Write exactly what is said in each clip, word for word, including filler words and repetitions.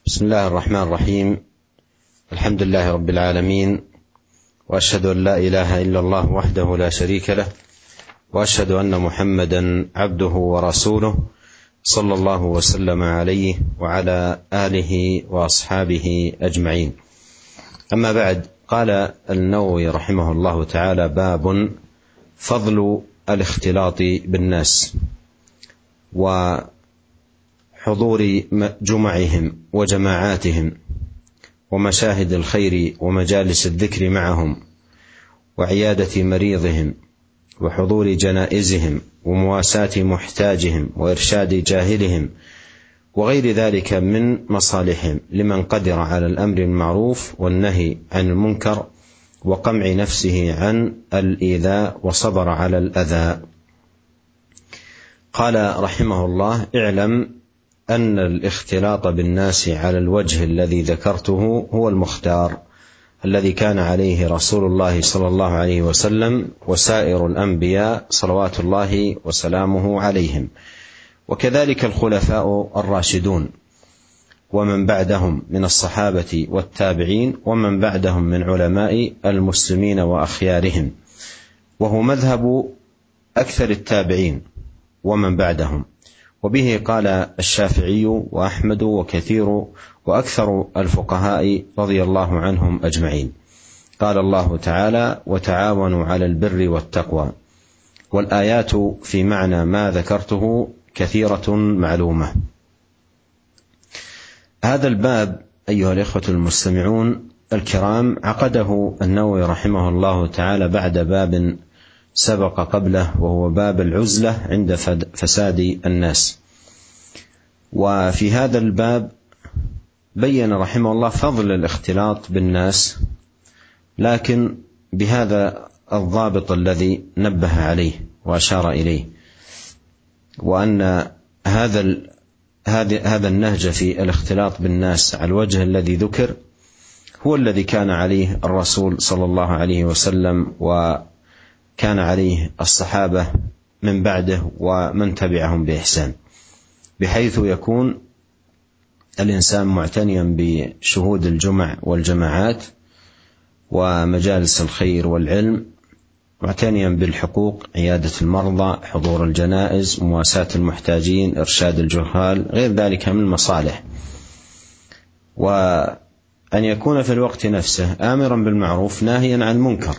بسم الله الرحمن الرحيم. الحمد لله رب العالمين، وأشهد أن لا إله إلا الله وحده لا شريك له، وأشهد أن محمدا عبده ورسوله صلى الله وسلم عليه وعلى آله وأصحابه أجمعين. أما بعد، قال النووي رحمه الله تعالى: باب فضل الاختلاط بالناس وحضور جمعهم وجماعاتهم ومشاهد الخير ومجالس الذكر معهم وعيادة مريضهم وحضور جنائزهم ومواساة محتاجهم وإرشاد جاهلهم وغير ذلك من مصالحهم، لمن قدر على الأمر المعروف والنهي عن المنكر وقمع نفسه عن الإيذاء وصبر على الأذى. قال رحمه الله: اعلم أن الاختلاط بالناس على الوجه الذي ذكرته هو المختار، الذي كان عليه رسول الله صلى الله عليه وسلم وسائر الأنبياء صلوات الله وسلامه عليهم، وكذلك الخلفاء الراشدون ومن بعدهم من الصحابة والتابعين ومن بعدهم من علماء المسلمين وأخيارهم، وهو مذهب أكثر التابعين ومن بعدهم. وبه قال الشافعي وأحمد وكثير وأكثر الفقهاء رضي الله عنهم أجمعين. قال الله تعالى: وتعاونوا على البر والتقوى، والآيات في معنى ما ذكرته كثيرة معلومة. هذا الباب أيها الإخوة المستمعون الكرام عقده النووي رحمه الله تعالى بعد باب سبق قبله، وهو باب العزلة عند فساد الناس. وفي هذا الباب بين رحمه الله فضل الاختلاط بالناس، لكن بهذا الضابط الذي نبه عليه وأشار إليه، وأن هذا هذا النهج في الاختلاط بالناس على الوجه الذي ذكر هو الذي كان عليه الرسول صلى الله عليه وسلم، وكان عليه الصحابة من بعده ومن تبعهم بإحسان، بحيث يكون الإنسان معتنيا بشهود الجمع والجماعات ومجالس الخير والعلم، معتنيا بالحقوق، عيادة المرضى، حضور الجنائز، مواساة المحتاجين، إرشاد الجهال، غير ذلك من المصالح، وأن يكون في الوقت نفسه آمرا بالمعروف ناهيا عن المنكر،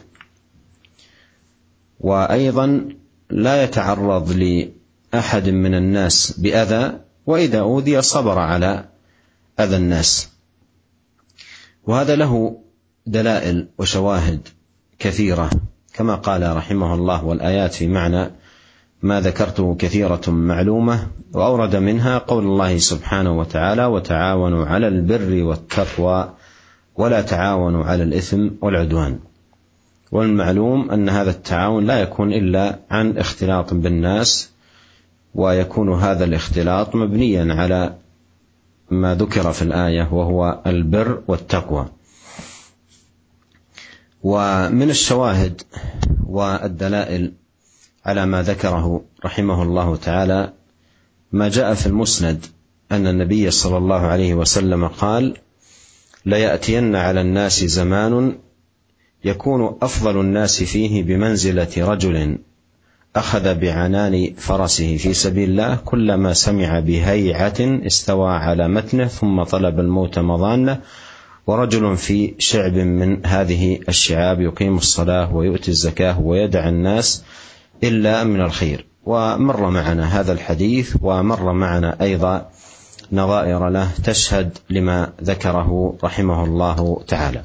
وأيضا لا يتعرض لأحد من الناس بأذى، وإذا أوذي صبر على أذى الناس. وهذا له دلائل وشواهد كثيرة، كما قال رحمه الله: والآيات في معنى ما ذكرته كثيرة معلومة. وأورد منها قول الله سبحانه وتعالى: وتعاونوا على البر والتقوى ولا تعاونوا على الإثم والعدوان. والمعلوم أن هذا التعاون لا يكون إلا عن اختلاط بالناس، ويكون هذا الاختلاط مبنيا على ما ذكر في الآية وهو البر والتقوى. ومن الشواهد والدلائل على ما ذكره رحمه الله تعالى ما جاء في المسند أن النبي صلى الله عليه وسلم قال: ليأتين على الناس زمان يكون أفضل الناس فيه بمنزلة رجل أخذ بعنان فرسه في سبيل الله، كلما سمع بهيعة استوى على متنه ثم طلب الموت مضانه، ورجل في شعب من هذه الشعاب يقيم الصلاة ويؤتي الزكاة ويدع الناس إلا من الخير. ومر معنا هذا الحديث، ومر معنا أيضا نظائر له تشهد لما ذكره رحمه الله تعالى.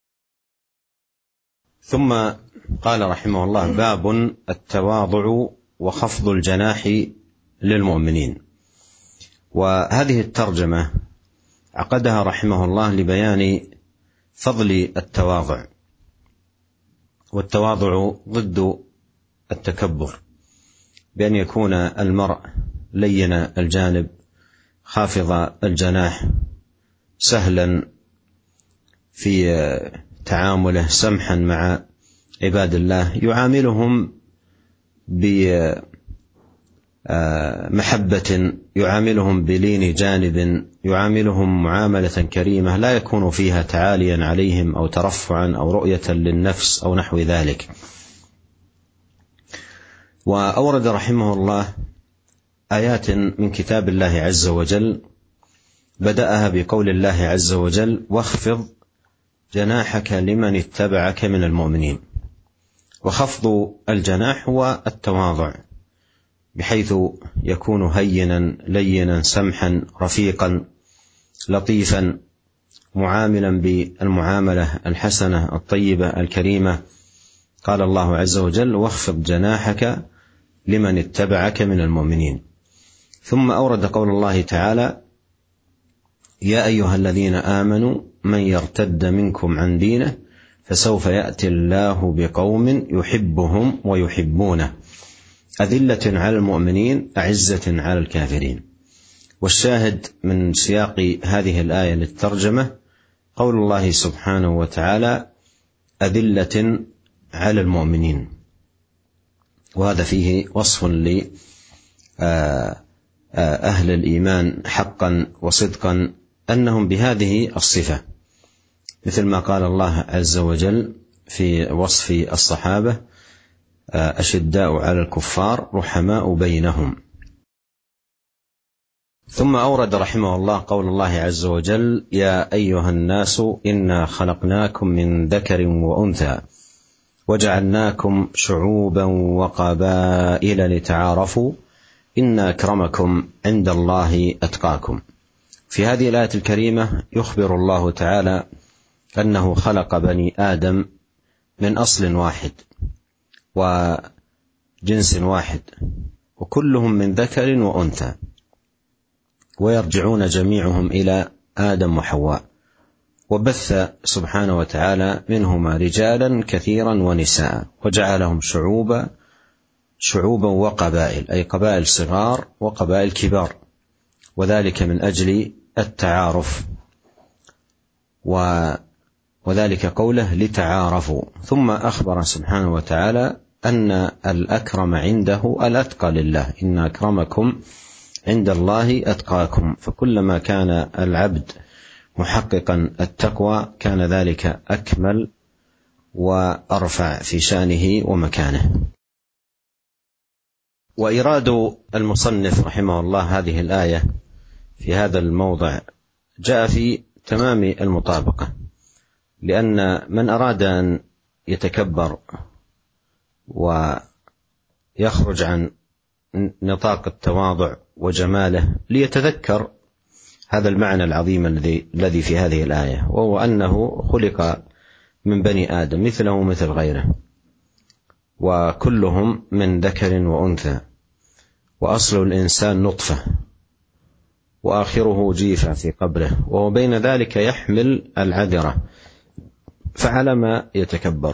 ثم قال رحمه الله: باب التواضع وخفض الجناح للمؤمنين. وهذه الترجمة عقدها رحمه الله لبيان فضل التواضع، والتواضع ضد التكبر، بأن يكون المرء لين الجانب خافض الجناح، سهلا في تعامله، سمحا مع عباد الله، يعاملهم محبة، يعاملهم بلين جانب، يعاملهم معاملة كريمة لا يكون فيها تعاليا عليهم أو ترفعا أو رؤية للنفس أو نحو ذلك. وأورد رحمه الله آيات من كتاب الله عز وجل، بدأها بقول الله عز وجل: واخفض جناحك لمن اتبعك من المؤمنين. وخفض الجناح هو التواضع، بحيث يكون هينا لينا سمحا رفيقا لطيفا، معاملا بالمعاملة الحسنة الطيبة الكريمة. قال الله عز وجل: واخفض جناحك لمن اتبعك من المؤمنين. ثم أورد قول الله تعالى: يا أيها الذين آمنوا من يرتد منكم عن دينه فسوف يأتي الله بقوم يحبهم ويحبونه أذلة على المؤمنين أعزة على الكافرين. والشاهد من سياق هذه الآية للترجمة قول الله سبحانه وتعالى: أذلة على المؤمنين، وهذا فيه وصف لأهل الإيمان حقا وصدقا أنهم بهذه الصفة، مثل ما قال الله عز وجل في وصف الصحابة: أشداء على الكفار رحماء بينهم. ثم أورد رحمه الله قول الله عز وجل: يا أيها الناس إنا خلقناكم من ذكر وأنثى وجعلناكم شعوبا وقبائل لتعارفوا إن أكرمكم عند الله أتقاكم. في هذه الآية الكريمة يخبر الله تعالى أنه خلق بني آدم من أصل واحد وجنس واحد، وكلهم من ذكر وأنثى، ويرجعون جميعهم إلى آدم وحواء، وبث سبحانه وتعالى منهما رجالا كثيرا ونساء، وجعلهم شعوبا شعوبا وقبائل، أي قبائل صغار وقبائل كبار، وذلك من أجل التعارف، وذلك قوله لتعارفوا. ثم أخبر سبحانه وتعالى أن الأكرم عنده الأتقى لله، إن أكرمكم عند الله أتقاكم. فكلما كان العبد محققا التقوى كان ذلك أكمل وأرفع في شأنه ومكانه. وإراد المصنف رحمه الله هذه الآية في هذا الموضع جاء في تمام المطابقة، لأن من أراد أن يتكبر ويخرج عن نطاق التواضع وجماله ليتذكر هذا المعنى العظيم الذي في هذه الآية، وهو أنه خلق من بني آدم مثله مثل غيره، وكلهم من ذكر وأنثى، وأصل الإنسان نطفة وآخره جيفة في قبره، وهو بين ذلك يحمل العذرة، فعلى ما يتكبر.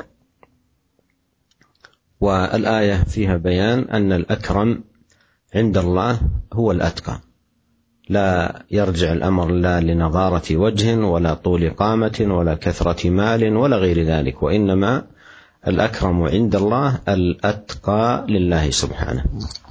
والآية فيها بيان أن الأكرم عند الله هو الأتقى، لا يرجع الأمر لا لنضارة وجه ولا طول قامة ولا كثرة مال ولا غير ذلك، وإنما الأكرم عند الله الأتقى لله سبحانه.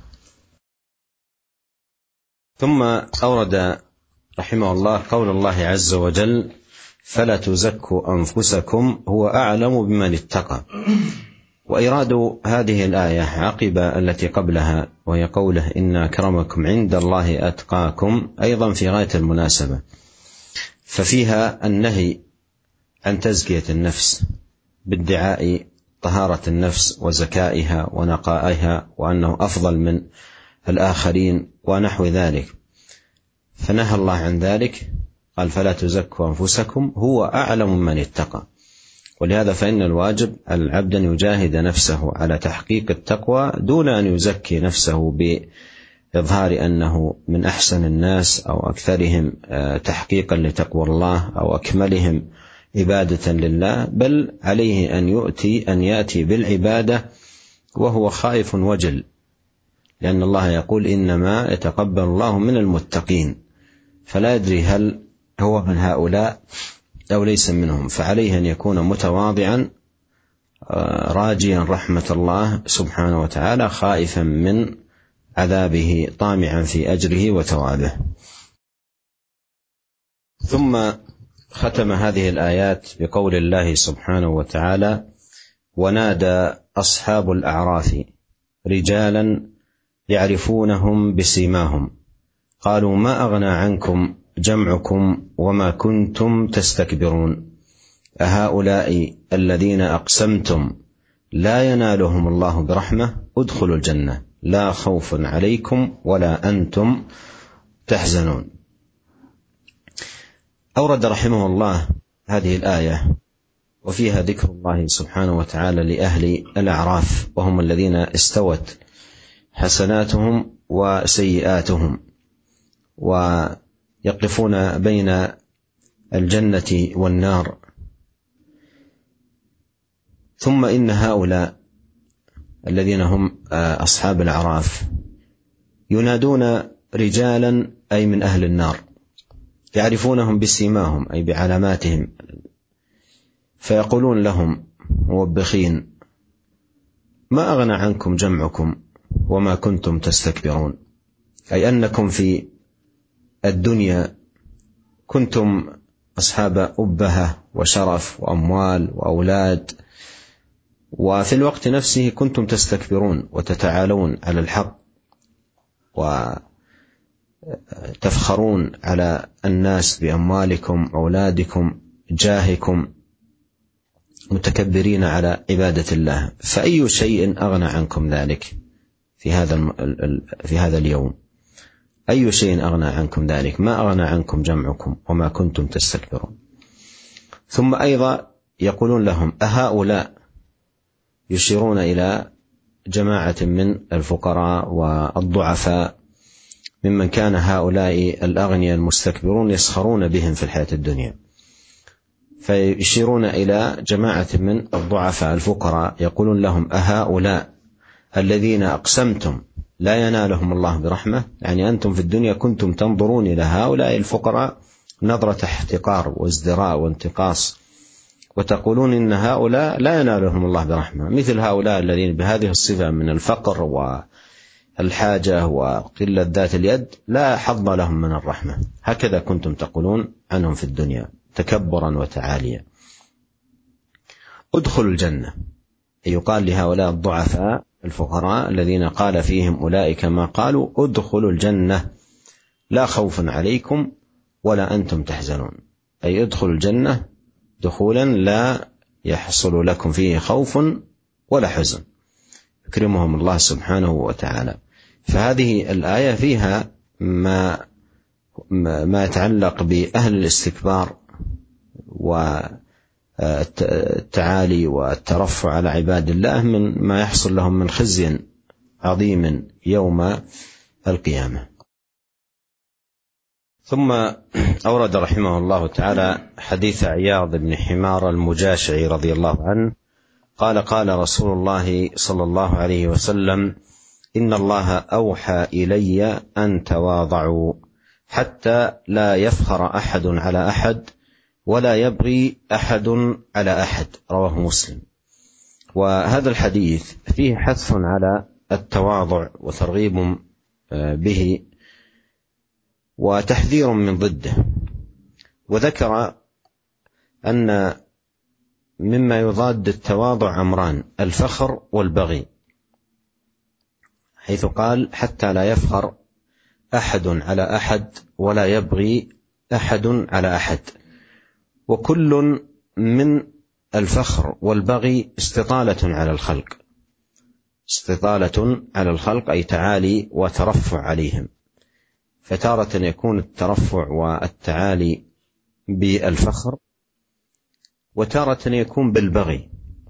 ثم أورد رحمه الله قول الله عز وجل: فلا تزكوا أنفسكم هو أعلم بمن اتقى. وإراد هذه الآية عقب التي قبلها، وهي قوله إن أكرمكم عند الله أتقاكم، أيضا في غاية المناسبة، ففيها النهي عن تزكية النفس بادعاء طهارة النفس وزكائها ونقائها، وأنه أفضل من الآخرين ونحو ذلك، فنهى الله عن ذلك، قال: فلا تزكوا أنفسكم هو أعلم من اتقى. ولهذا فإن الواجب العبد أن يجاهد نفسه على تحقيق التقوى دون أن يزكي نفسه بإظهار أنه من أحسن الناس أو أكثرهم تحقيقا لتقوى الله أو أكملهم عبادة لله، بل عليه أن يؤتي أن يأتي بالعبادة وهو خائف وجل، لأن الله يقول: إنما يتقبل الله من المتقين، فلا يدري هل هو من هؤلاء أو ليس منهم، فعليه أن يكون متواضعا راجيا رحمة الله سبحانه وتعالى، خائفا من عذابه طامعا في أجره وثوابه. ثم ختم هذه الآيات بقول الله سبحانه وتعالى: ونادى أصحاب الأعراف رجالا يعرفونهم بسيماهم قالوا ما أغنى عنكم جمعكم وما كنتم تستكبرون أهؤلاء الذين أقسمتم لا ينالهم الله برحمة ادخلوا الجنة لا خوف عليكم ولا أنتم تحزنون. أورد رحمه الله هذه الآية وفيها ذكر الله سبحانه وتعالى لأهل الأعراف، وهم الذين استوت حسناتهم وسيئاتهم ويقفون بين الجنة والنار. ثم إن هؤلاء الذين هم أصحاب الأعراف ينادون رجالا أي من أهل النار، يعرفونهم بسيماهم أي بعلاماتهم، فيقولون لهم موبخين: ما أغنى عنكم جمعكم وما كنتم تستكبرون، أي أنكم في الدنيا كنتم أصحاب أبهة وشرف وأموال وأولاد، وفي الوقت نفسه كنتم تستكبرون وتتعالون على الحق وتفخرون على الناس بأموالكم أولادكم جاهكم، متكبرين على عبادة الله. فأي شيء أغنى عنكم ذلك في هذا في هذا اليوم؟ أي شيء أغنى عنكم ذلك؟ ما أغنى عنكم جمعكم وما كنتم تستكبرون. ثم أيضا يقولون لهم: أهؤلاء، يشيرون إلى جماعة من الفقراء والضعفاء ممن كان هؤلاء الأغنياء المستكبرون يسخرون بهم في الحياة الدنيا، فيشيرون إلى جماعة من الضعفاء الفقراء يقولون لهم: أهؤلاء الذين أقسمتم لا ينالهم الله برحمة، يعني أنتم في الدنيا كنتم تنظرون إلى هؤلاء الفقراء نظرة احتقار وازدراء وانتقاص، وتقولون إن هؤلاء لا ينالهم الله برحمة، مثل هؤلاء الذين بهذه الصفة من الفقر والحاجة وقلة ذات اليد لا حظ لهم من الرحمة. هكذا كنتم تقولون عنهم في الدنيا تكبرا وتعاليا. ادخلوا الجنة، يقال لهؤلاء الضعفاء الفقراء الذين قال فيهم أولئك ما قالوا: ادخلوا الجنة لا خوف عليكم ولا أنتم تحزنون، أي ادخلوا الجنة دخولا لا يحصل لكم فيه خوف ولا حزن، يكرمهم الله سبحانه وتعالى. فهذه الآية فيها ما ما يتعلق بأهل الاستكبار والتعالي والترفع على عباد الله من ما يحصل لهم من خزي عظيم يوم القيامة. ثم أورد رحمه الله تعالى حديث عياض بن حمار المجاشعي رضي الله عنه قال: قال رسول الله صلى الله عليه وسلم: إن الله أوحى إلي أن تواضعوا حتى لا يفخر أحد على أحد ولا يبغي أحد على أحد، رواه مسلم. وهذا الحديث فيه حث على التواضع وترغيب به وتحذير من ضده، وذكر أن مما يضاد التواضع أمران: الفخر والبغي، حيث قال: حتى لا يفخر أحد على أحد ولا يبغي أحد على أحد. وكل من الفخر والبغي استطالة على الخلق، استطالة على الخلق أي تعالي وترفع عليهم، فتارة يكون الترفع والتعالي بالفخر، وتارة يكون بالبغي،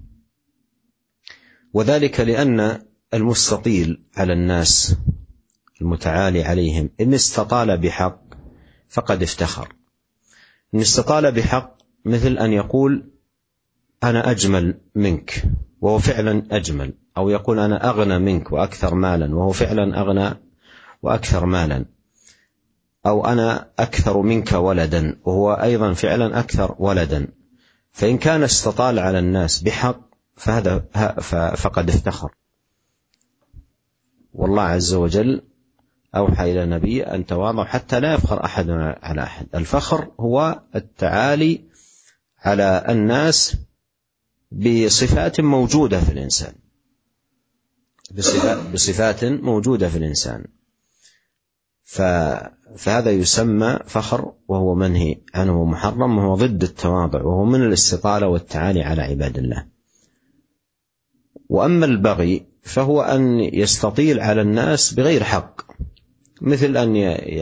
وذلك لأن المستطيل على الناس المتعالي عليهم إن استطال بحق فقد افتخر. إن استطال بحق مثل أن يقول: أنا أجمل منك وهو فعلا أجمل، أو يقول: أنا أغنى منك وأكثر مالا وهو فعلا أغنى وأكثر مالا، أو أنا أكثر منك ولدا وهو أيضا فعلا أكثر ولدا. فإن كان استطال على الناس بحق فهذا فقد افتخر. والله عز وجل أوحى إلى النبي أن تواضعوا حتى لا يفخر أحد على أحد. الفخر هو التعالي على الناس بصفات موجودة في الإنسان، بصفات, بصفات موجودة في الإنسان، فهذا يسمى فخر، وهو منهي عنه ومحرم، وهو ضد التواضع، وهو من الاستطالة والتعالي على عباد الله. وأما البغي فهو أن يستطيل على الناس بغير حق، مثل أن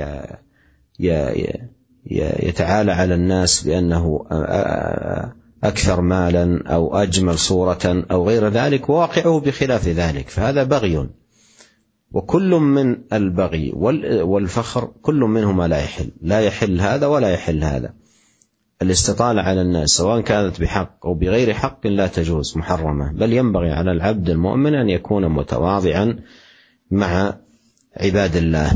يتعالى على الناس بأنه أكثر مالا أو أجمل صورة أو غير ذلك، وواقعه بخلاف ذلك، فهذا بغي. وكل من البغي والفخر كل منهما لا يحل، لا يحل هذا ولا يحل هذا. الاستطالة على الناس سواء كانت بحق أو بغير حق لا تجوز، محرمة، بل ينبغي على العبد المؤمن أن يكون متواضعا مع عباد الله.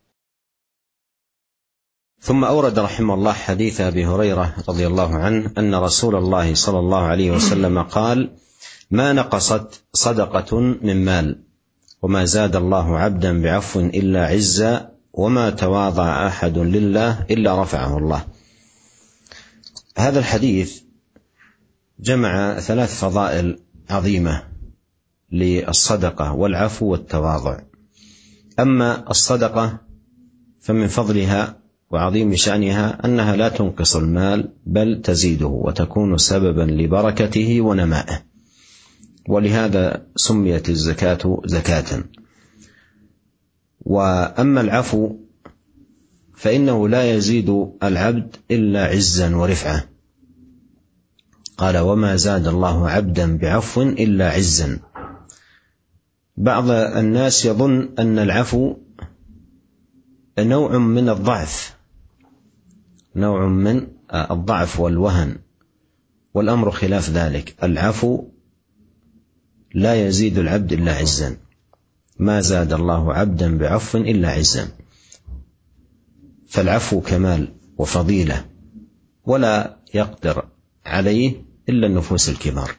ثم أورد رحمه الله حديث أبي هريرة رضي الله عنه أن رسول الله صلى الله عليه وسلم قال: ما نقصت صدقة من مال، وما زاد الله عبدا بعفو إلا عزا، وما تواضع أحد لله إلا رفعه الله. هذا الحديث جمع ثلاث فضائل عظيمة للصدقة والعفو والتواضع. أما الصدقة فمن فضلها وعظيم شأنها أنها لا تنقص المال بل تزيده وتكون سببا لبركته ونمائه، ولهذا سميت الزكاة زكاة. وأما العفو فإنه لا يزيد العبد إلا عزا ورفعة، قال: وما زاد الله عبدا بعفو إلا عزا. بعض الناس يظن أن العفو نوع من الضعف، نوع من الضعف والوهن، والأمر خلاف ذلك. العفو لا يزيد العبد إلا عزا، ما زاد الله عبدا بعفو إلا عزا، فالعفو كمال وفضيلة ولا يقدر عليه إلا النفوس الكبار.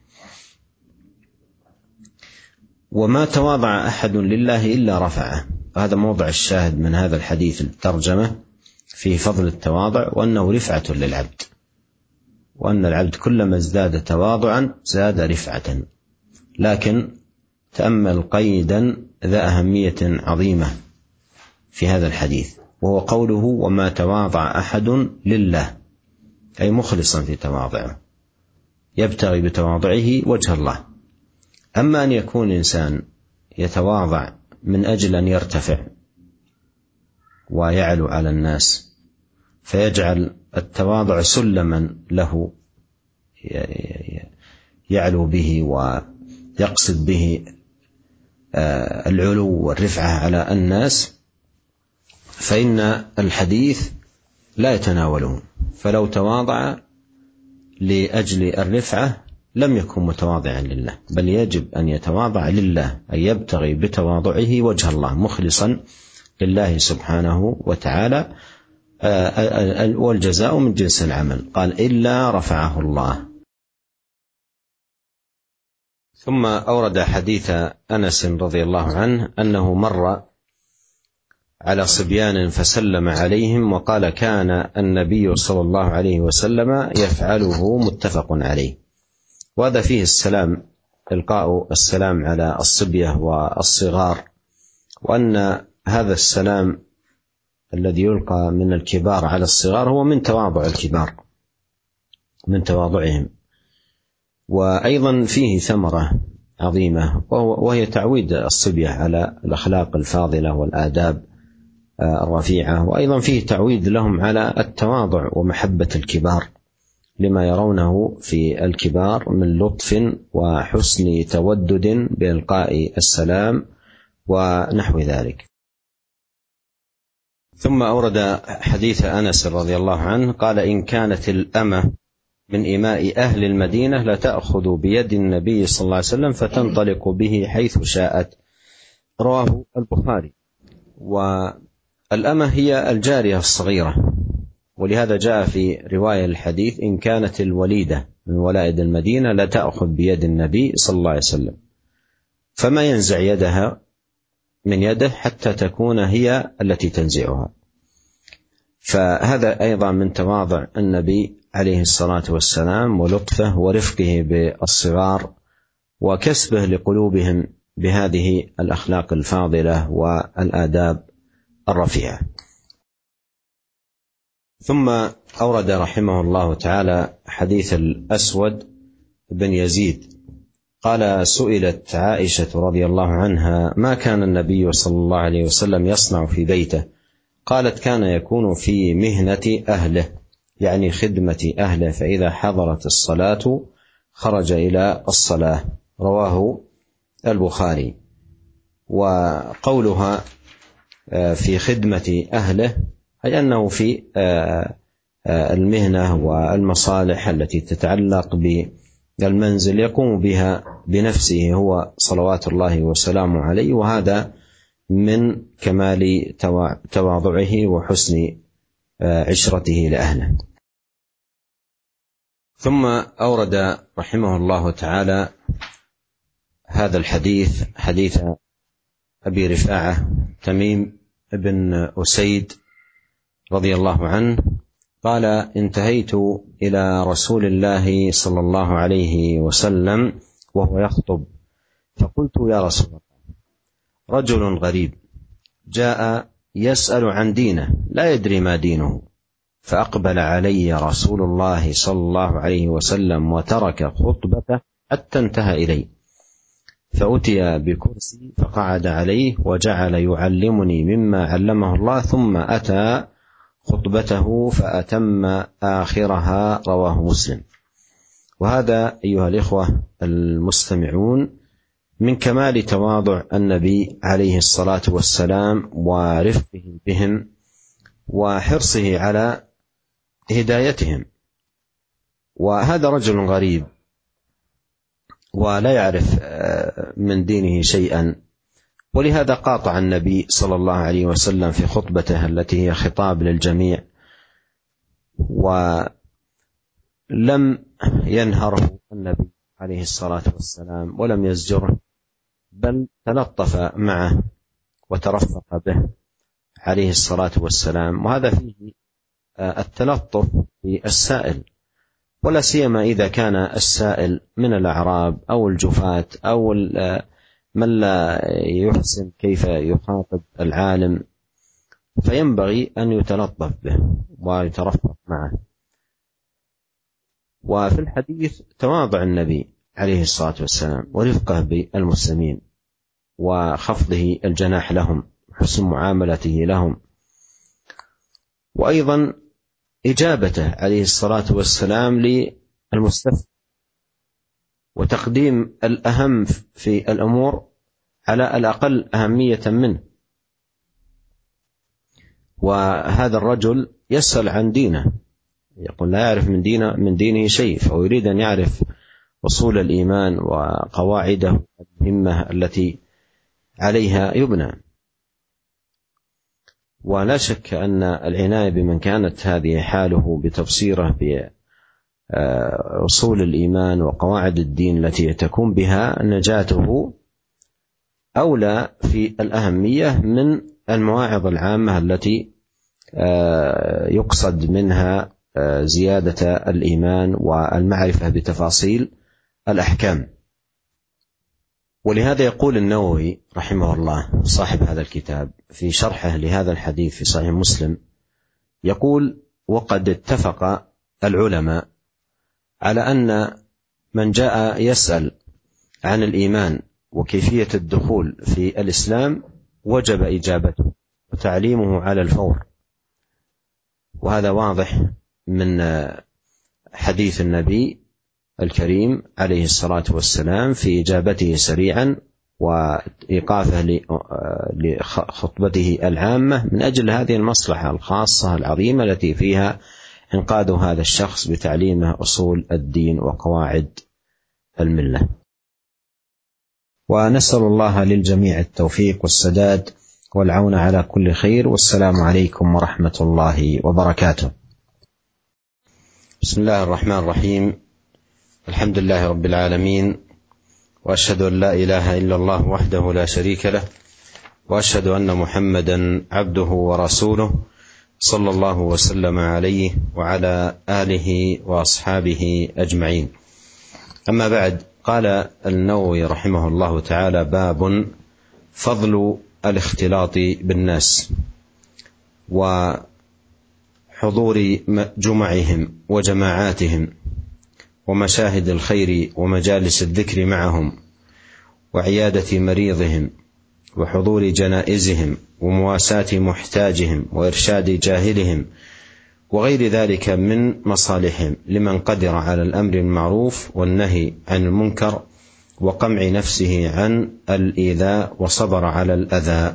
وما تواضع أحد لله إلا رفعه، هذا موضع الشاهد من هذا الحديث الترجمة في فضل التواضع، وأنه رفعة للعبد، وأن العبد كلما ازداد تواضعا زاد رفعة. لكن تأمل قيدا ذا أهمية عظيمة في هذا الحديث، وهو قوله: وما تواضع أحد لله، أي مخلصا في تواضعه، يبتغي بتواضعه وجه الله. أما أن يكون إنسان يتواضع من أجل أن يرتفع ويعلو على الناس، فيجعل التواضع سلما له يعلو به ويقصد به العلو والرفعة على الناس، فإن الحديث لا يتناوله. فلو تواضع لأجل الرفعة لم يكن متواضعا لله، بل يجب أن يتواضع لله، أن يبتغي بتواضعه وجه الله مخلصا لله سبحانه وتعالى، والجزاء من جنس العمل. قال: إلا رفعه الله. ثم أورد حديث أنس رضي الله عنه أنه مر على صبيان فسلم عليهم وقال: كان النبي صلى الله عليه وسلم يفعله، متفق عليه. وهذا فيه السلام، إلقاء السلام على الصبية والصغار، وأن هذا السلام الذي يلقى من الكبار على الصغار هو من تواضع الكبار، من تواضعهم. وأيضا فيه ثمرة عظيمة، وهي تعويد الصبية على الأخلاق الفاضلة والآداب الرفيعة، وأيضا فيه تعويد لهم على التواضع ومحبة الكبار، لما يرونه في الكبار من لطف وحسن تودد بإلقاء السلام ونحو ذلك. ثم أورد حديث أنس رضي الله عنه قال: إن كانت الأمة من إماء أهل المدينة لتأخذ بيد النبي صلى الله عليه وسلم فتنطلق به حيث شاءت. رواه البخاري. والأمة هي الجارية الصغيرة، ولهذا جاء في رواية الحديث: إن كانت الوليدة من ولائد المدينة لتأخذ بيد النبي صلى الله عليه وسلم، فما ينزع يدها من يده حتى تكون هي التي تنزعها. فهذا أيضا من تواضع النبي عليه الصلاة والسلام ولطفه ورفقه بالصغار وكسبه لقلوبهم بهذه الأخلاق الفاضلة والآداب الرفيعة. ثم أورد رحمه الله تعالى حديث الأسود بن يزيد قال: سئلت عائشة رضي الله عنها: ما كان النبي صلى الله عليه وسلم يصنع في بيته؟ قالت: كان يكون في مهنة أهله، يعني خدمة أهله، فإذا حضرت الصلاة خرج إلى الصلاة. رواه البخاري. وقولها في خدمة أهله أي أنه في المهنة والمصالح التي تتعلق بالمنزل يقوم بها بنفسه هو صلوات الله وسلامه عليه، وهذا من كمال تواضعه وحسن عشرته لأهله. ثم أورد رحمه الله تعالى هذا الحديث، حديث أبي رفاعة تميم بن أسيد رضي الله عنه قال: انتهيت إلى رسول الله صلى الله عليه وسلم وهو يخطب، فقلت: يا رسول الله، رجل غريب جاء يسأل عن دينه لا يدري ما دينه، فأقبل علي رسول الله صلى الله عليه وسلم وترك خطبته حتى انتهى إلي، فأتي بكرسي فقعد عليه وجعل يعلمني مما علمه الله، ثم أتى خطبته فأتم آخرها. رواه مسلم. وهذا أيها الإخوة المستمعون من كمال تواضع النبي عليه الصلاة والسلام ورفقه بهم وحرصه على هدايتهم. وهذا رجل غريب ولا يعرف من دينه شيئا، ولهذا قاطع النبي صلى الله عليه وسلم في خطبته التي هي خطاب للجميع، ولم ينهره النبي عليه الصلاة والسلام ولم يزجره، بل تلطف معه وترفق به عليه الصلاة والسلام. وهذا فيه التلطف بالسائل، ولا سيما إذا كان السائل من الأعراب أو الجفاة أو من لا يحسن كيف يخاطب العالم، فينبغي أن يتلطف به ويترفق معه. وفي الحديث تواضع النبي عليه الصلاة والسلام ورفقه بالمسلمين وخفضه الجناح لهم وحسن معاملته لهم، وأيضا إجابته عليه الصلاة والسلام للمستفتي وتقديم الأهم في الأمور على الأقل أهمية منه. وهذا الرجل يسأل عن دينه، يقول لا يعرف من دينه من دينه شيء، فهو يريد أن يعرف أصول الإيمان وقواعده المهمة التي عليها يبنى. ولا شك أن العناية بمن كانت هذه حاله بتبصيره بأصول الإيمان وقواعد الدين التي تكون بها نجاته أولى في الأهمية من المواعظ العامة التي يقصد منها زيادة الإيمان والمعرفة بتفاصيل الأحكام. ولهذا يقول النووي رحمه الله صاحب هذا الكتاب في شرحه لهذا الحديث في صحيح مسلم، يقول: وقد اتفق العلماء على أن من جاء يسأل عن الإيمان وكيفية الدخول في الإسلام وجب إجابته وتعليمه على الفور. وهذا واضح من حديث النبي الكريم عليه الصلاة والسلام في إجابته سريعا وإيقافه لخطبته العامة من أجل هذه المصلحة الخاصة العظيمة التي فيها إنقاذ هذا الشخص بتعليمه أصول الدين وقواعد الملة. ونسأل الله للجميع التوفيق والسداد والعون على كل خير، والسلام عليكم ورحمة الله وبركاته. بسم الله الرحمن الرحيم، الحمد لله رب العالمين، وأشهد أن لا إله إلا الله وحده لا شريك له، وأشهد أن محمدا عبده ورسوله صلى الله وسلم عليه وعلى آله وأصحابه أجمعين. أما بعد، قال النووي رحمه الله تعالى: باب فضل الاختلاط بالناس وحضور جمعهم وجماعاتهم ومشاهد الخير ومجالس الذكر معهم وعيادة مريضهم وحضور جنائزهم ومواساة محتاجهم وإرشاد جاهلهم وغير ذلك من مصالحهم، لمن قدر على الأمر المعروف والنهي عن المنكر وقمع نفسه عن الإيذاء وصبر على الأذى.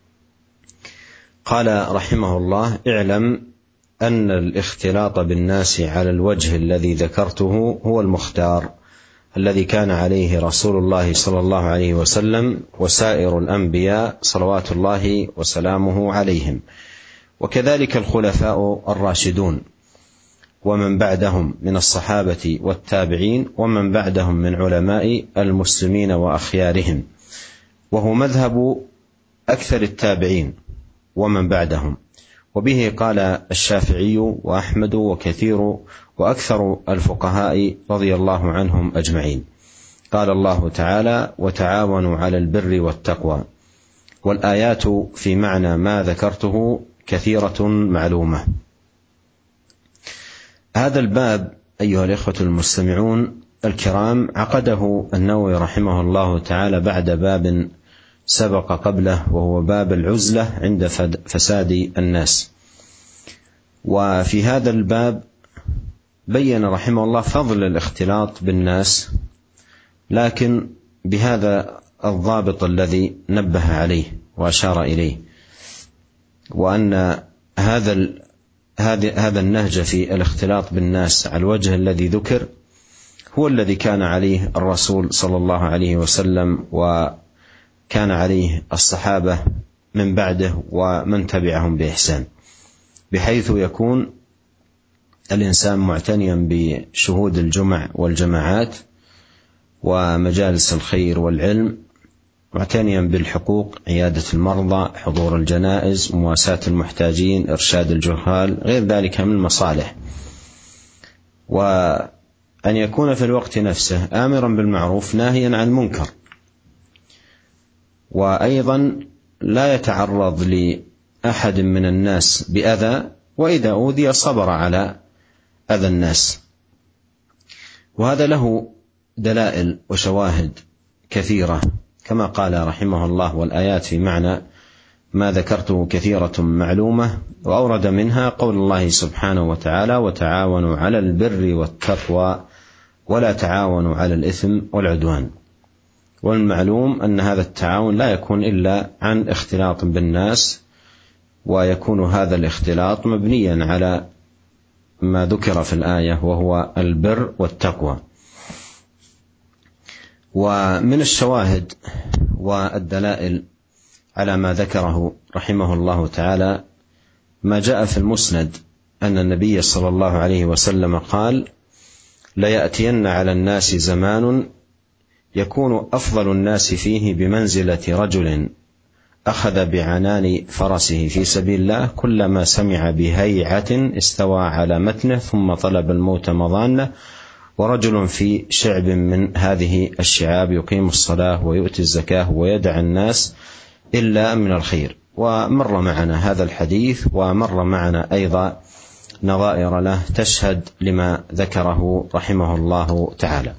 قال رحمه الله: اعلم أن الاختلاط بالناس على الوجه الذي ذكرته هو المختار، الذي كان عليه رسول الله صلى الله عليه وسلم وسائر الأنبياء صلوات الله وسلامه عليهم، وكذلك الخلفاء الراشدون ومن بعدهم من الصحابة والتابعين ومن بعدهم من علماء المسلمين وأخيارهم، وهو مذهب أكثر التابعين ومن بعدهم. وبه قال الشافعي وأحمد وكثير وأكثر الفقهاء رضي الله عنهم أجمعين. قال الله تعالى: وتعاونوا على البر والتقوى. والآيات في معنى ما ذكرته كثيرة معلومة. هذا الباب أيها الإخوة المستمعون الكرام عقده النووي رحمه الله تعالى بعد باب سبق قبله، وهو باب العزلة عند فساد الناس. وفي هذا الباب بين رحمه الله فضل الاختلاط بالناس، لكن بهذا الضابط الذي نبه عليه وأشار إليه، وأن هذا هذا النهج في الاختلاط بالناس على الوجه الذي ذكر هو الذي كان عليه الرسول صلى الله عليه وسلم، وكان عليه الصحابة من بعده ومن تبعهم بإحسان، بحيث يكون الإنسان معتنيا بشهود الجمع والجماعات ومجالس الخير والعلم، معتنيا بالحقوق، عيادة المرضى، حضور الجنائز، مواساة المحتاجين، إرشاد الجهال، غير ذلك من المصالح، وأن يكون في الوقت نفسه آمرا بالمعروف ناهيا عن المنكر، وأيضا لا يتعرض لأحد من الناس بأذى، وإذا أوذي صبر على أذى الناس. وهذا له دلائل وشواهد كثيرة، كما قال رحمه الله: والآيات في معنى ما ذكرته كثيرة معلومة. وأورد منها قول الله سبحانه وتعالى: وتعاونوا على البر والتقوى ولا تعاونوا على الإثم والعدوان. والمعلوم أن هذا التعاون لا يكون إلا عن اختلاط بالناس، ويكون هذا الاختلاط مبنيا على ما ذكر في الآية وهو البر والتقوى. ومن الشواهد والدلائل على ما ذكره رحمه الله تعالى ما جاء في المسند أن النبي صلى الله عليه وسلم قال: ليأتين على الناس زمان يكون أفضل الناس فيه بمنزلة رجل أخذ بعنان فرسه في سبيل الله، كلما سمع بهيعة استوى على متنه ثم طلب الموت مضانه، ورجل في شعب من هذه الشعاب يقيم الصلاة ويؤتي الزكاة ويدع الناس إلا من الخير. ومر معنا هذا الحديث، ومر معنا أيضا نظائر له تشهد لما ذكره رحمه الله تعالى.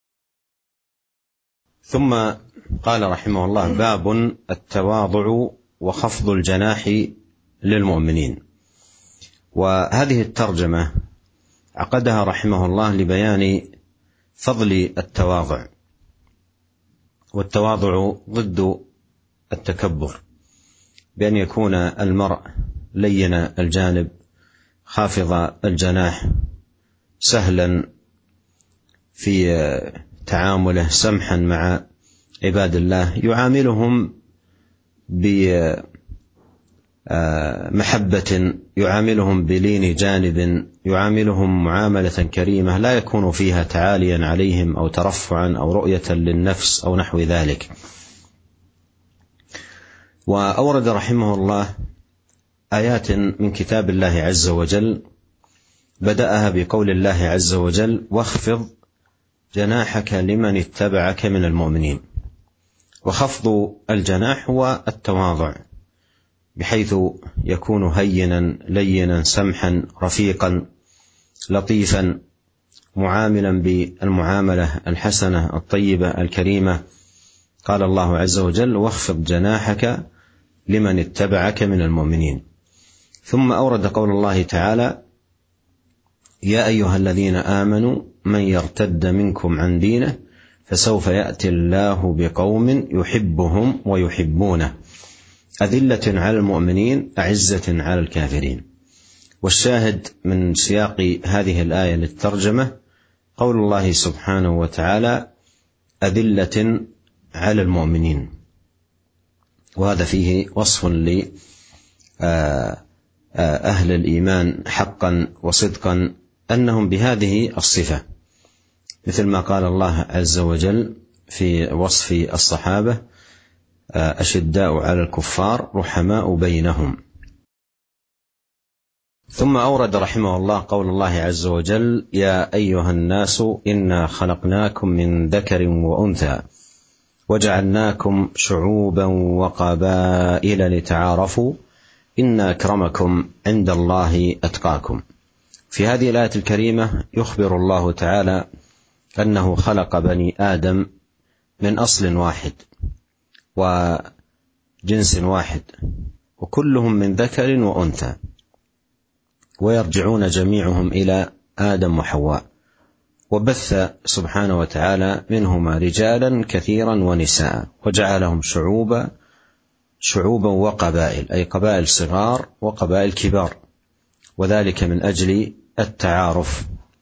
ثم قال رحمه الله: باب التواضع وخفض الجناح للمؤمنين. وهذه الترجمة عقدها رحمه الله لبيان فضل التواضع، والتواضع ضد التكبر، بأن يكون المرء لين الجانب خافض الجناح، سهلا في تعامله، سمحا مع عباد الله، يعاملهم بمحبة، يعاملهم بلين جانب، يعاملهم معاملة كريمة لا يكون فيها تعاليا عليهم أو ترفعا أو رؤية للنفس أو نحو ذلك. وأورد رحمه الله آيات من كتاب الله عز وجل، بدأها بقول الله عز وجل: واخفض جناحك لمن اتبعك من المؤمنين. وخفض الجناح هو التواضع، بحيث يكون هينا لينا سمحا رفيقا لطيفا، معاملا بالمعاملة الحسنة الطيبة الكريمة. قال الله عز وجل: واخفض جناحك لمن اتبعك من المؤمنين. ثم أورد قول الله تعالى: يا أيها الذين آمنوا من يرتد منكم عن دينه فسوف يأتي الله بقوم يحبهم ويحبونه أذلة على المؤمنين أعزة على الكافرين. والشاهد من سياق هذه الآية للترجمة قول الله سبحانه وتعالى: أذلة على المؤمنين، وهذا فيه وصف لأهل الإيمان حقا وصدقا أنهم بهذه الصفة، مثل ما قال الله عز وجل في وصف الصحابة: أشداء على الكفار رحماء بينهم. ثم أورد رحمه الله قول الله عز وجل: يا أيها الناس إنا خلقناكم من ذكر وأنثى وجعلناكم شعوبا وقبائل لتعارفوا إن أكرمكم عند الله أتقاكم. في هذه الآية الكريمة يخبر الله تعالى أنه خلق بني آدم من أصل واحد وجنس واحد، وكلهم من ذكر وأنثى، ويرجعون جميعهم إلى آدم وحواء، وبث سبحانه وتعالى منهما رجالا كثيرا ونساء، وجعلهم شعوبا شعوبا وقبائل، أي قبائل صغار وقبائل كبار، وذلك من أجل التعارف،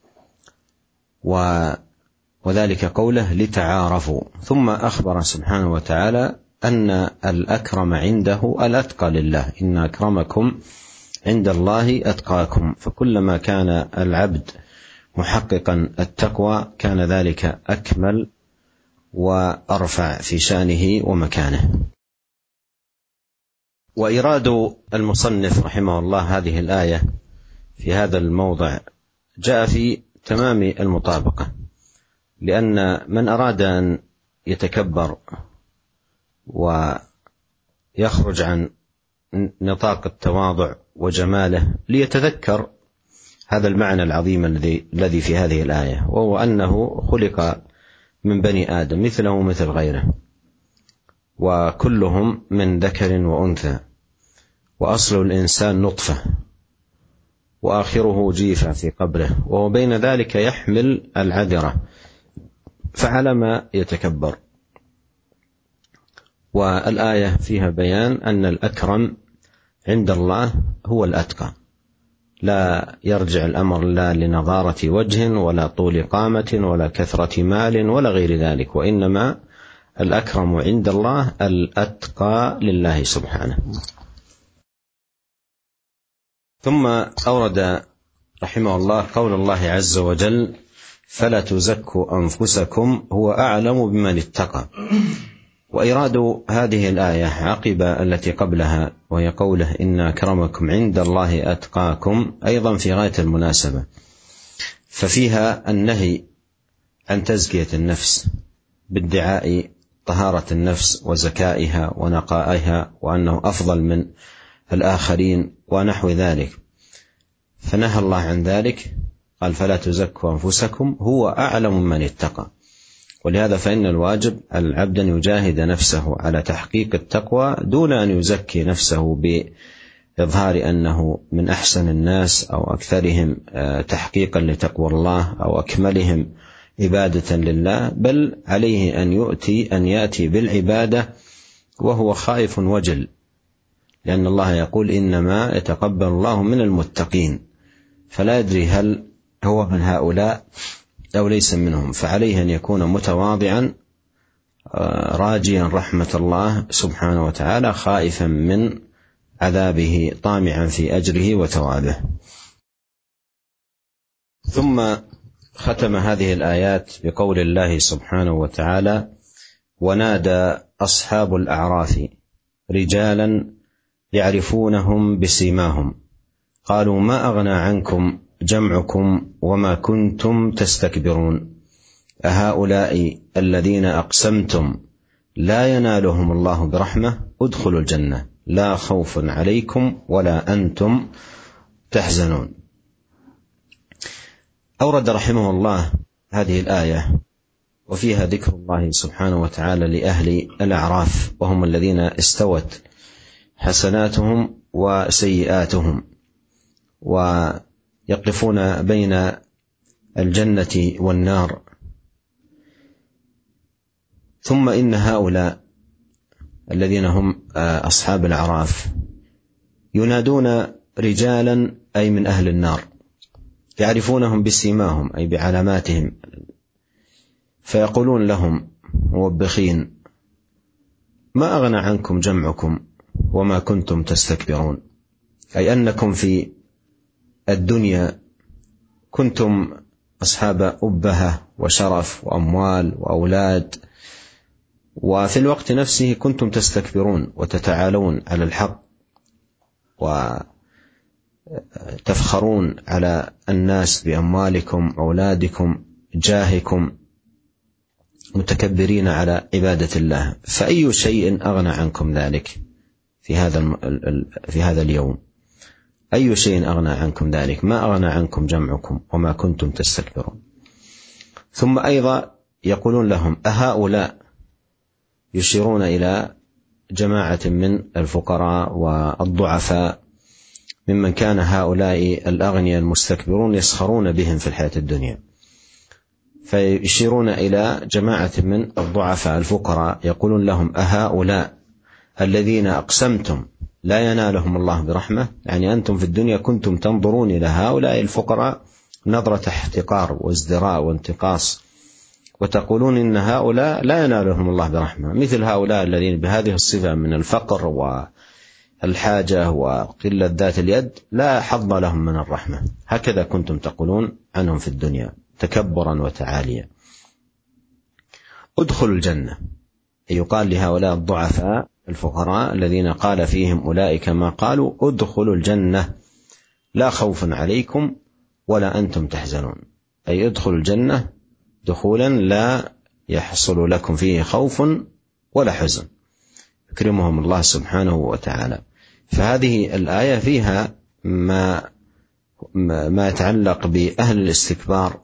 وذلك قوله لتعارفوا. ثم أخبر سبحانه وتعالى أن الأكرم عنده الأتقى لله، إن أكرمكم عند الله أتقاكم. فكلما كان العبد محققا التقوى كان ذلك أكمل وأرفع في شأنه ومكانه. وإراد المصنف رحمه الله هذه الآية في هذا الموضع جاء في تمام المطابقة، لأن من أراد أن يتكبر ويخرج عن نطاق التواضع وجماله ليتذكر هذا المعنى العظيم الذي الذي في هذه الآية، وهو أنه خلق من بني آدم مثله مثل غيره، وكلهم من ذكر وأنثى، وأصل الإنسان نطفة وآخره جيفة في قبره، وهو بين ذلك يحمل العذرة، فعلى ما يتكبر. والآية فيها بيان أن الأكرم عند الله هو الأتقى، لا يرجع الأمر لا لنضارة وجه ولا طول قامة ولا كثرة مال ولا غير ذلك، وإنما الأكرم عند الله الأتقى لله سبحانه. ثم أورد رحمه الله قول الله عز وجل: فلا تزكوا أنفسكم هو أعلم بمن اتقى. وإراد هذه الآية عقب التي قبلها، وهي قوله إن أكرمكم عند الله أتقاكم، أيضا في غاية المناسبة، ففيها النهي عن تزكية النفس بادعاء طهارة النفس وزكائها ونقائها، وأنه أفضل من الآخرين ونحو ذلك، فنهى الله عن ذلك، قال: فلا تزكوا أنفسكم هو أعلم من اتقى. ولهذا فإن الواجب العبد أن يجاهد نفسه على تحقيق التقوى دون أن يزكي نفسه بإظهار أنه من أحسن الناس أو أكثرهم تحقيقا لتقوى الله أو أكملهم عبادة لله، بل عليه أن يؤتي أن يأتي بالعبادة وهو خائف وجل، لأن الله يقول: إنما يتقبل الله من المتقين، فلا يدري هل هو من هؤلاء أو ليس منهم، فعليه أن يكون متواضعا راجيا رحمة الله سبحانه وتعالى، خائفا من عذابه، طامعا في أجره وثوابه. ثم ختم هذه الآيات بقول الله سبحانه وتعالى: ونادى أصحاب الأعراف رجالا يعرفونهم بسيماهم قالوا ما أغنى عنكم جمعكم وما كنتم تستكبرون أهؤلاء الذين أقسمتم لا ينالهم الله برحمة ادخلوا الجنة لا خوف عليكم ولا أنتم تحزنون. أورد رحمه الله هذه الآية وفيها ذكر الله سبحانه وتعالى لأهل الأعراف وهم الذين استوت حسناتهم وسيئاتهم ويقفون بين الجنة والنار. ثم إن هؤلاء الذين هم أصحاب الأعراف ينادون رجالا أي من أهل النار يعرفونهم بسيماهم أي بعلاماتهم فيقولون لهم موبخين ما أغنى عنكم جمعكم وما كنتم تستكبرون، أي أنكم في الدنيا كنتم أصحاب أبهة وشرف وأموال وأولاد، وفي الوقت نفسه كنتم تستكبرون وتتعالون على الحق وتفخرون على الناس بأموالكم أولادكم جاهكم متكبرين على عبادة الله. فأي شيء أغنى عنكم ذلك في هذا في هذا اليوم؟ أي شيء أغنى عنكم ذلك؟ ما أغنى عنكم جمعكم وما كنتم تستكبرون. ثم أيضا يقولون لهم أهؤلاء، يشيرون إلى جماعة من الفقراء والضعفاء ممن كان هؤلاء الأغنياء المستكبرون يسخرون بهم في الحياة الدنيا، فيشيرون إلى جماعة من الضعفاء الفقراء يقولون لهم أهؤلاء الذين أقسمتم لا ينالهم الله برحمة، يعني أنتم في الدنيا كنتم تنظرون إلى هؤلاء الفقراء نظرة احتقار وازدراء وانتقاص وتقولون إن هؤلاء لا ينالهم الله برحمة، مثل هؤلاء الذين بهذه الصفة من الفقر والحاجة وقلة ذات اليد لا حظ لهم من الرحمة. هكذا كنتم تقولون عنهم في الدنيا تكبرا وتعاليا. ادخلوا الجنة، يقال لهؤلاء الضعفاء الفقراء الذين قال فيهم أولئك ما قالوا ادخلوا الجنة لا خوف عليكم ولا أنتم تحزنون، أي ادخلوا الجنة دخولا لا يحصل لكم فيه خوف ولا حزن، يكرمهم الله سبحانه وتعالى. فهذه الآية فيها ما ما يتعلق بأهل الاستكبار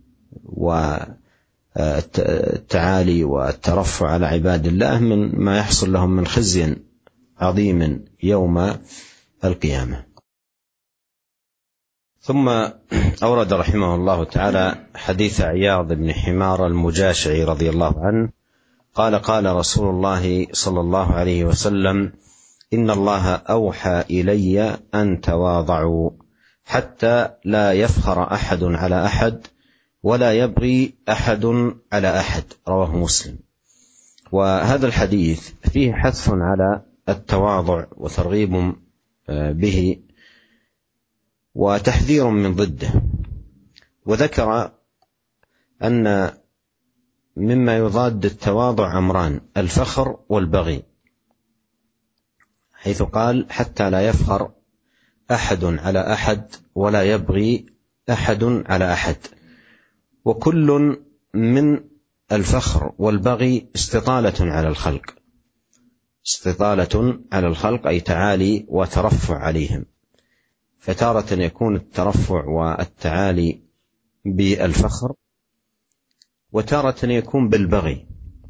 والتعالي والترفع على عباد الله من ما يحصل لهم من خزي عظيم يوم القيامة. ثم أورد رحمه الله تعالى حديث عياض بن حمار المجاشعي رضي الله عنه قال قال رسول الله صلى الله عليه وسلم إن الله أوحى إلي أن تواضعوا حتى لا يفخر أحد على أحد ولا يبغي أحد على أحد، رواه مسلم. وهذا الحديث فيه حث على التواضع وترغيب به وتحذير من ضده، وذكر أن مما يضاد التواضع أمران: الفخر والبغي، حيث قال حتى لا يفخر أحد على أحد ولا يبغي أحد على أحد. وكل من الفخر والبغي استطالة على الخلق، استطالة على الخلق أي تعالي وترفع عليهم، فتارة يكون الترفع والتعالي بالفخر وتارة يكون بالبغي،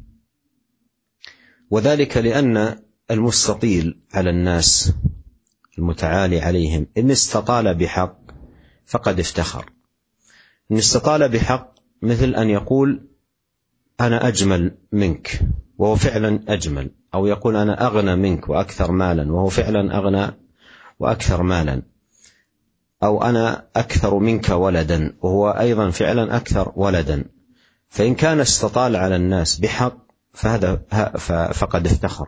وذلك لأن المستطيل على الناس المتعالي عليهم إن استطال بحق فقد افتخر. إن استطال بحق مثل أن يقول أنا أجمل منك وهو فعلا أجمل، أو يقول أنا أغنى منك وأكثر مالا وهو فعلا أغنى وأكثر مالا، أو أنا أكثر منك ولدا وهو أيضا فعلا أكثر ولدا. فإن كان استطال على الناس بحق فهذا فقد افتخر.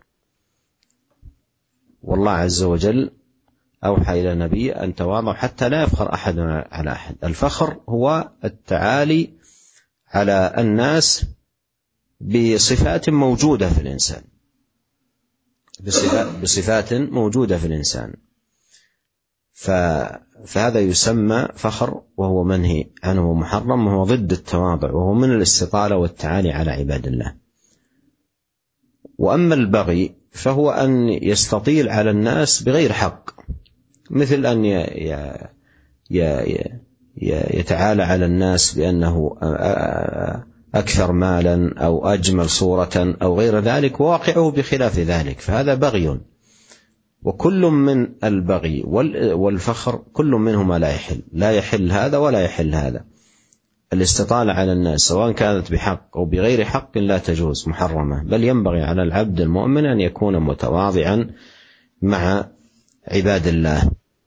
والله عز وجل أوحى إلى النبي أن تواضعوا حتى لا يفخر أحد على أحد. الفخر هو التعالي على الناس بصفات موجودة في الإنسان، بصفات موجودة في الإنسان، فهذا يسمى فخر، وهو منهي عنه ومحرم، وهو ضد التواضع، وهو من الاستطالة والتعالي على عباد الله. وأما البغي فهو أن يستطيل على الناس بغير حق، مثل أن يتعالى على الناس بأنه أكثر مالا أو أجمل صورة أو غير ذلك، وواقعه بخلاف ذلك، فهذا بغي. وكل من البغي والفخر كل منهما لا يحل، لا يحل هذا ولا يحل هذا. الاستطالة على الناس سواء كانت بحق أو بغير حق لا تجوز، محرمة، بل ينبغي على العبد المؤمن أن يكون متواضعا مع عباد الله.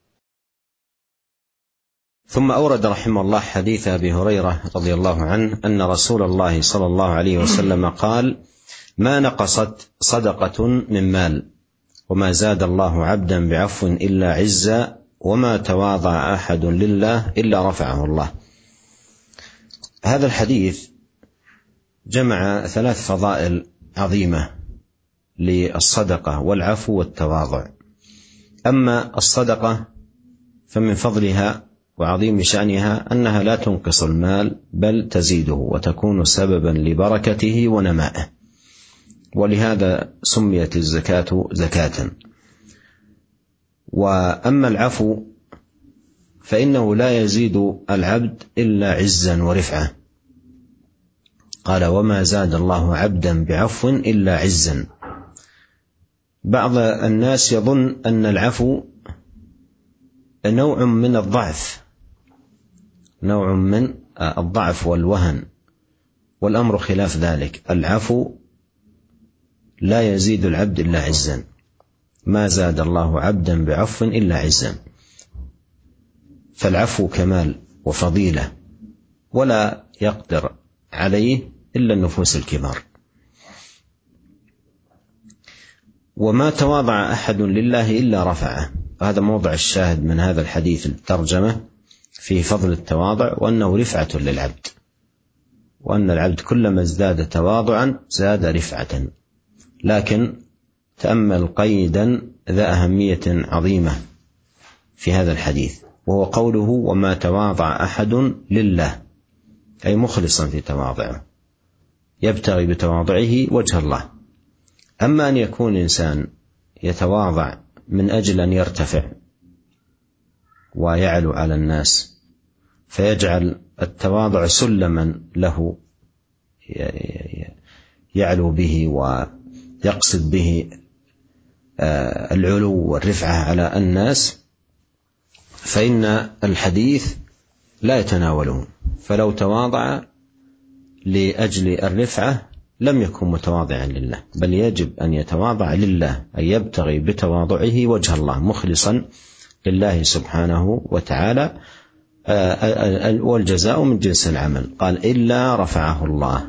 ثم أورد رحمه الله حديث أبي هريرة رضي الله عنه أن رسول الله صلى الله عليه وسلم قال: ما نقصت صدقة من مال، وما زاد الله عبدا بعفو إلا عزا، وما تواضع أحد لله إلا رفعه الله. هذا الحديث جمع ثلاث فضائل عظيمة للصدقة والعفو والتواضع. أما الصدقة فمن فضلها وعظيم شأنها أنها لا تنقص المال بل تزيده وتكون سببا لبركته ونمائه، ولهذا سميت الزكاة زكاة. وأما العفو فإنه لا يزيد العبد إلا عزا ورفعة، قال: وما زاد الله عبدا بعفو إلا عزا. بعض الناس يظن أن العفو نوع من الضعف، نوع من الضعف والوهن، والأمر خلاف ذلك. العفو لا يزيد العبد إلا عزا، ما زاد الله عبدا بعفو إلا عزا، فالعفو كمال وفضيلة، ولا يقدر عليه إلا النفوس الكبار. وما تواضع أحد لله إلا رفعه، هذا موضع الشاهد من هذا الحديث الترجمة في فضل التواضع، وأنه رفعة للعبد، وأن العبد كلما ازداد تواضعا زاد رفعة. لكن تأمل قيدا ذا أهمية عظيمة في هذا الحديث، وهو قوله: وما تواضع أحد لله، أي مخلصا في تواضعه، يبتغي بتواضعه وجه الله. أما أن يكون إنسان يتواضع من أجل أن يرتفع ويعلو على الناس، فيجعل التواضع سلما له يعلو به ويقصد به العلو والرفعة على الناس، فإن الحديث لا يتناوله. فلو تواضع لأجل الرفعة لم يكن متواضعا لله، بل يجب أن يتواضع لله، أن يبتغي بتواضعه وجه الله مخلصا لله سبحانه وتعالى، والجزاء من جنس العمل. قال: إلا رفعه الله.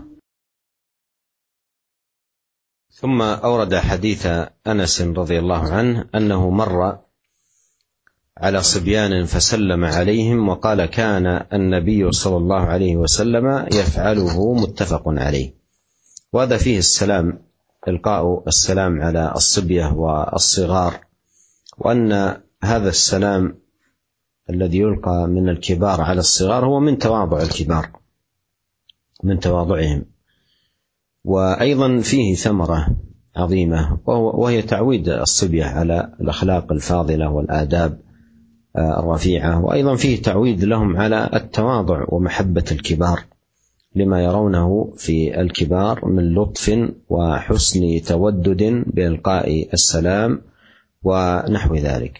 ثم أورد حديث أنس رضي الله عنه أنه مر على صبيان فسلم عليهم وقال: كان النبي صلى الله عليه وسلم يفعله، متفق عليه. وهذا فيه السلام، إلقاء السلام على الصبية والصغار، وأن هذا السلام الذي يلقى من الكبار على الصغار هو من تواضع الكبار، من تواضعهم. وأيضا فيه ثمرة عظيمة، وهي تعويد الصبية على الأخلاق الفاضلة والآداب الرفيعة، وأيضا فيه تعويد لهم على التواضع ومحبة الكبار، لما يرونه في الكبار من لطف وحسن تودد بإلقاء السلام ونحو ذلك.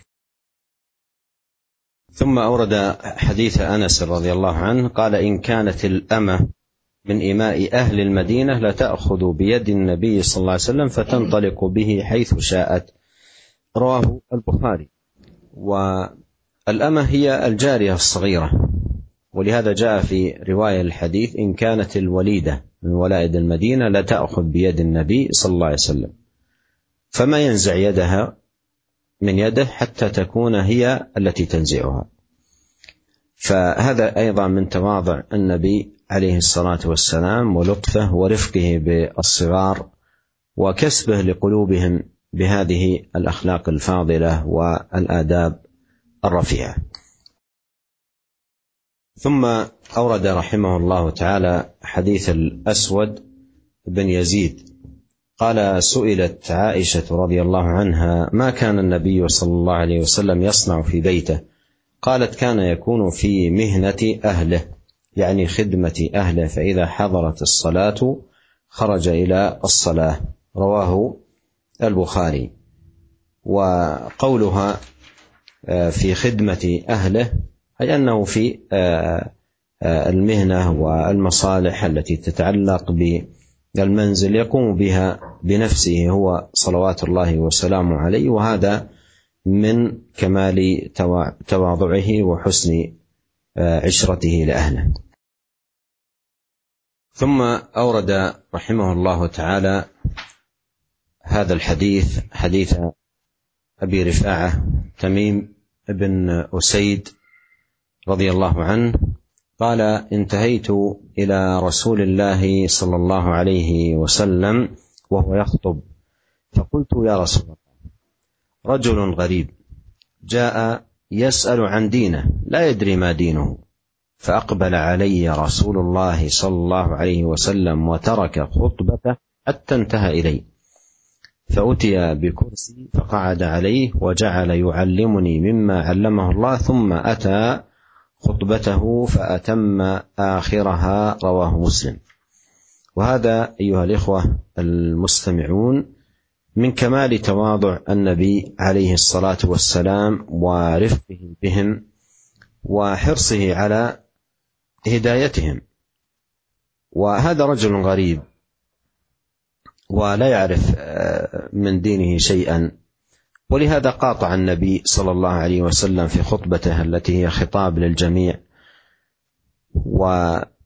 ثم أورد حديث أنس رضي الله عنه قال: إن كانت الأمة من إماء أهل المدينة لتأخذ بيد النبي صلى الله عليه وسلم فتنطلق به حيث شاءت، رواه البخاري. والأمة هي الجارية الصغيرة، ولهذا جاء في رواية الحديث: إن كانت الوليدة من ولائد المدينة لتأخذ بيد النبي صلى الله عليه وسلم، فما ينزع يدها من يده حتى تكون هي التي تنزعها. فهذا أيضا من تواضع النبي عليه الصلاة والسلام ولطفه ورفقه بالصغار وكسبه لقلوبهم بهذه الأخلاق الفاضلة والآداب الرفيعة. ثم أورد رحمه الله تعالى حديث الأسود بن يزيد قال: سئلت عائشة رضي الله عنها: ما كان النبي صلى الله عليه وسلم يصنع في بيته؟ قالت: كان يكون في مهنة أهله، يعني خدمة أهله، فإذا حضرت الصلاة خرج إلى الصلاة. رواه البخاري. وقولها في خدمة أهله أي أنه في المهنة والمصالح التي تتعلق بالمنزل يقوم بها بنفسه هو صلوات الله وسلامه عليه، وهذا من كمال تواضعه وحسن عشرته لأهله. ثم أورد رحمه الله تعالى هذا الحديث، حديث أبي رفاعة تميم بن أسيد رضي الله عنه قال: انتهيت إلى رسول الله صلى الله عليه وسلم وهو يخطب، فقلت: يا رسول الله، رجل غريب جاء يسأل عن دينه لا يدري ما دينه، فأقبل علي رسول الله صلى الله عليه وسلم وترك خطبته حتى انتهى إلي، فأتي بكرسي فقعد عليه وجعل يعلمني مما علمه الله، ثم أتى خطبته فأتم آخرها. رواه مسلم. وهذا أيها الإخوة المستمعون من كمال تواضع النبي عليه الصلاة والسلام ورفقه بهم وحرصه على هدايتهم. وهذا رجل غريب ولا يعرف من دينه شيئا، ولهذا قاطع النبي صلى الله عليه وسلم في خطبته التي هي خطاب للجميع، ولم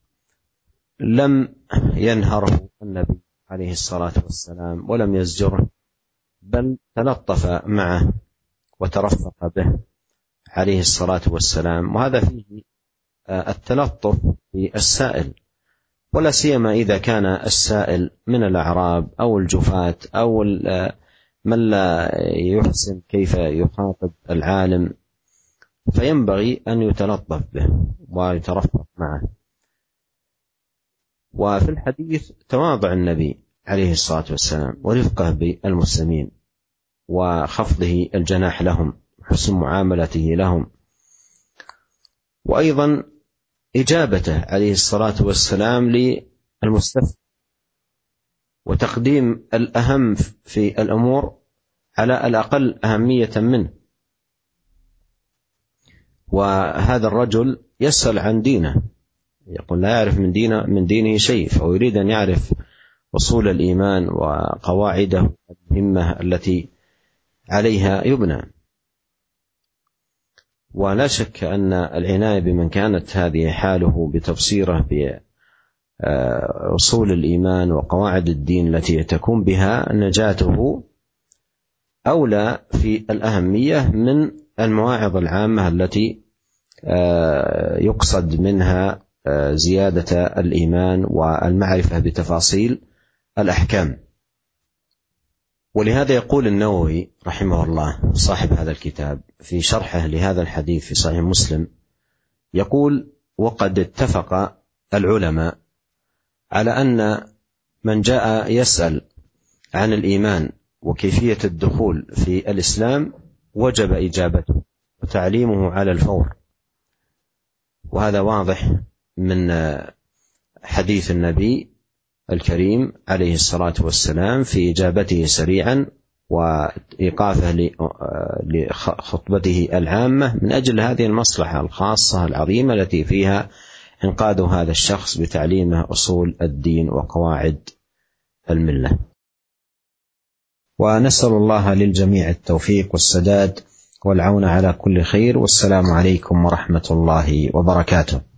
ينهره النبي عليه الصلاة والسلام ولم يزجره، بل تلطف معه وترفق به عليه الصلاة والسلام. وهذا فيه التلطف بالسائل، ولا سيما إذا كان السائل من الأعراب أو الجفاة أو من لا يحسن كيف يخاطب العالم، فينبغي أن يتلطف به ويترفق معه. وفي الحديث تواضع النبي عليه الصلاة والسلام ورفقه بالمسلمين وخفضه الجناح لهم، حسن معاملته لهم، وأيضا إجابته عليه الصلاة والسلام للمستفتي، وتقديم الأهم في الأمور على الأقل أهمية منه. وهذا الرجل يسأل عن دينه، يقول لا يعرف من دينه من دينه شيء، فهو يريد أن يعرف أصول الإيمان وقواعده المهمة التي عليها يبنى. ولا شك أن العناية بمن كانت هذه حاله بتبصيره بأصول الإيمان وقواعد الدين التي تكون بها نجاته أولى في الأهمية من المواعظ العامة التي يقصد منها زيادة الإيمان والمعرفة بتفاصيل الأحكام. ولهذا يقول النووي رحمه الله صاحب هذا الكتاب في شرحه لهذا الحديث في صحيح مسلم، يقول: وقد اتفق العلماء على أن من جاء يسأل عن الإيمان وكيفية الدخول في الإسلام وجب إجابته وتعليمه على الفور. وهذا واضح من حديث النبي الكريم عليه الصلاة والسلام في إجابته سريعا وإيقافه لخطبته العامة من أجل هذه المصلحة الخاصة العظيمة التي فيها إنقاذ هذا الشخص بتعليمه أصول الدين وقواعد الملة. ونسأل الله للجميع التوفيق والسداد والعون على كل خير، والسلام عليكم ورحمة الله وبركاته.